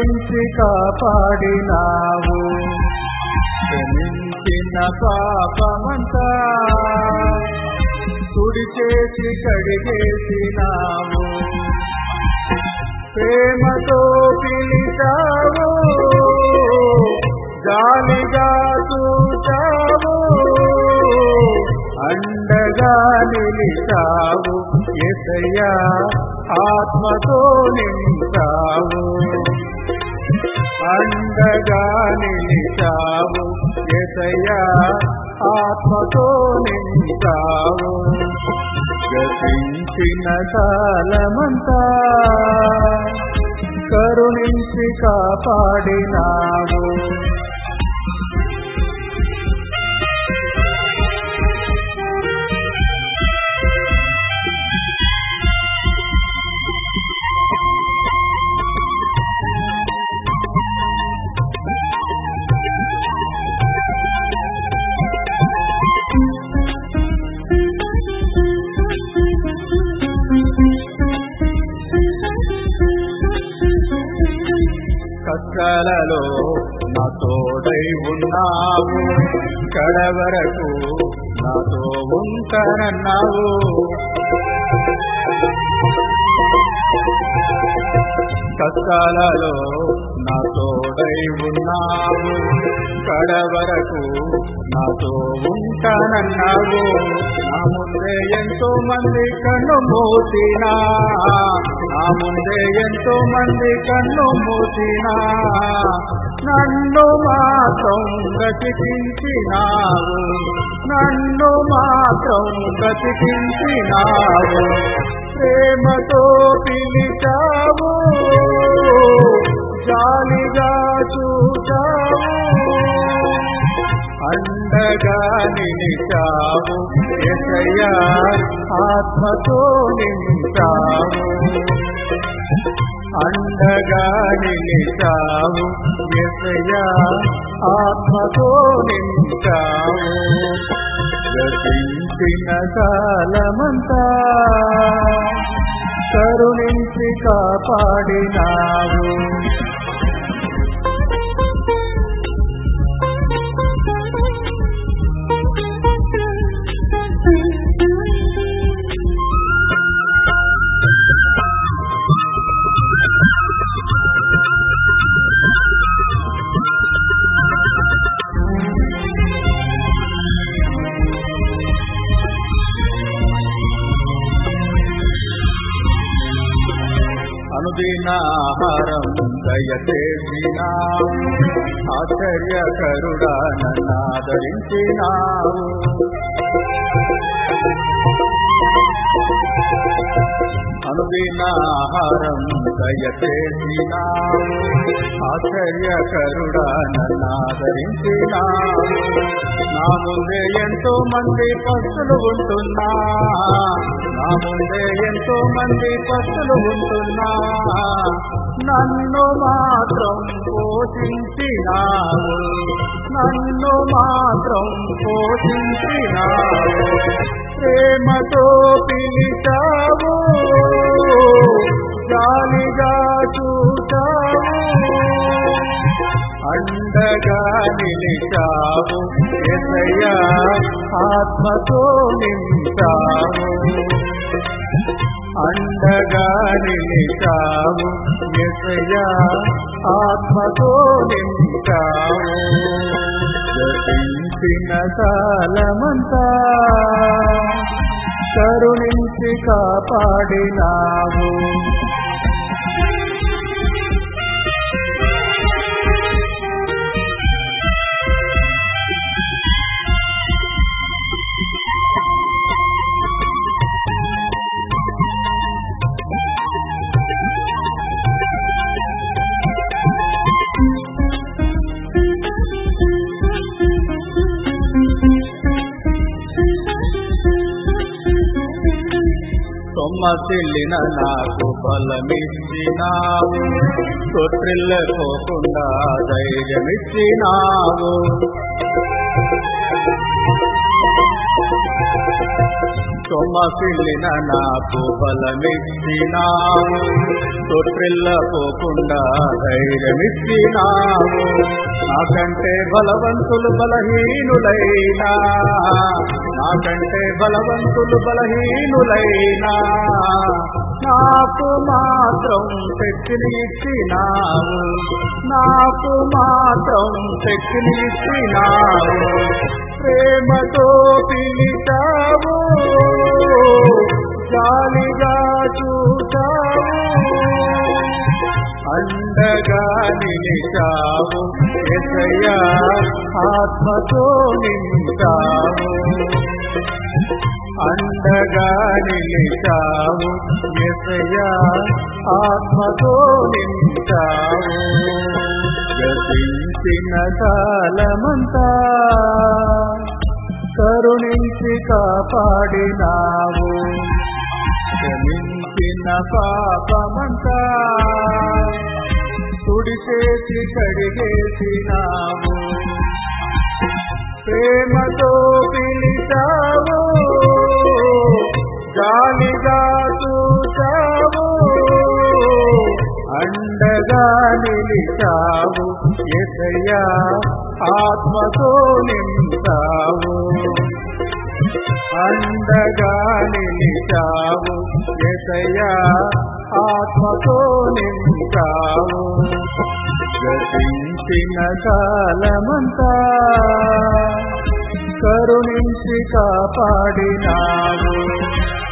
కరుణించి కాపాడినావు. క్షమించిన పాపమంతా తుడిచేసి కడిగేసినావు. ప్రేమతో పిలిచావు, జాలిగా చూచావు, అండగా నిలిచావు. యేసయ్యా ఆత్మతో నింపావు, అండగా నిలిచావు. యేసయ్యా ఆత్మతో నింపావు. గతించిన కాలమంతా కరుణించి కాపాడినావు. కష్టాలలో నా తోడై ఉన్నావు, కడవరకు నాతో ఉంటానన్నావు. కష్టాలలో నా తోడై ఉన్నావు, కడవరకు నాతో ఉంటానన్నావు. నా ముందే ఎంతో మంది కన్ను మూసినా, నా ముందే ఎంతో మంది కన్ను మూసినా, నన్ను మాత్రం బ్రతికించినావు, నన్ను మాత్రం బ్రతికించినావు. ప్రేమతో పిలిచావు, జాలిగా చూచావు, అండగా నిలిచావు. యేసయ్యా ఆత్మతో నింపావు, అండగా నిలిచావు. యేసయ్యా ఆత్మతో నింపావు. గతించిన కాలమంతా కరుణించి కాపాడినావు. అనుదిన ఆహారం దయచేసినావు, ఆశ్చర్యకరుడా నన్నాదరించినావు. అనుదిన ఆహారం దయచేసినావు, ఆశ్చర్యకరుడా నన్నాదరించినావు. నా ముందే ఎంతో మంది పస్తులు ఉంటున్నా, నా ముందే ఎంతో మంది పస్తులు ఉంటున్నా, నన్ను మాత్రం పోషించినావు, నన్ను మాత్రం పోషించినావు. ప్రేమతో పిలిచావు, జాలిగా చూచావు, అండగా నిలిచావు. యేసయ్యా ఆత్మతో నింపావు, అండగా నిలిచావు. యేసయ్యా ఆత్మతో నింపావు. గతించిన కాలమంతా కరుణించి కాపాడినావు. సొమ్మసిల్లిన నాకు బలమిచ్చినావు, తొట్టిల్లపోకుండా ధైర్యమిచ్చినావు. సొమ్మసిల్లిన నాకు బలమిచ్చినావు, తొట్టిల్లపోకుండా ధైర్యమిచ్చినావు. నాకంటే బలవంతులు బలహీనులైనా, నాకంటే బలవంతులు బలహీనులైనా, నాకు మాత్రం శక్తిని ఇచ్చినావు, నాకు మాత్రం శక్తిని ఇచ్చినావు. ప్రేమతో పిలిచావు, జాలిగా చూసావు, అండగా నిలిచావు. యేసయ్యా ఆత్మతో నింపావు, అండగా నిలిచావు. యేసయ్యా ఆత్మతో నింపావు. గతించిన కాలమంతా కరుణించి కాపాడినావు, క్షమించిన పాపమంతా తుడిచేసి కడిగేసినావు. ప్రేమతో పిలిచావు, జాలిగా చూసావు, అండగా నిలిచావు. యేసయ్యా ఆత్మతో నింపావు, అండగా నిలిచావు. యేసయ్యా ఆత్మతో నింపావు. గతించిన కాలమంతా కరుణించి కాపాడినావు.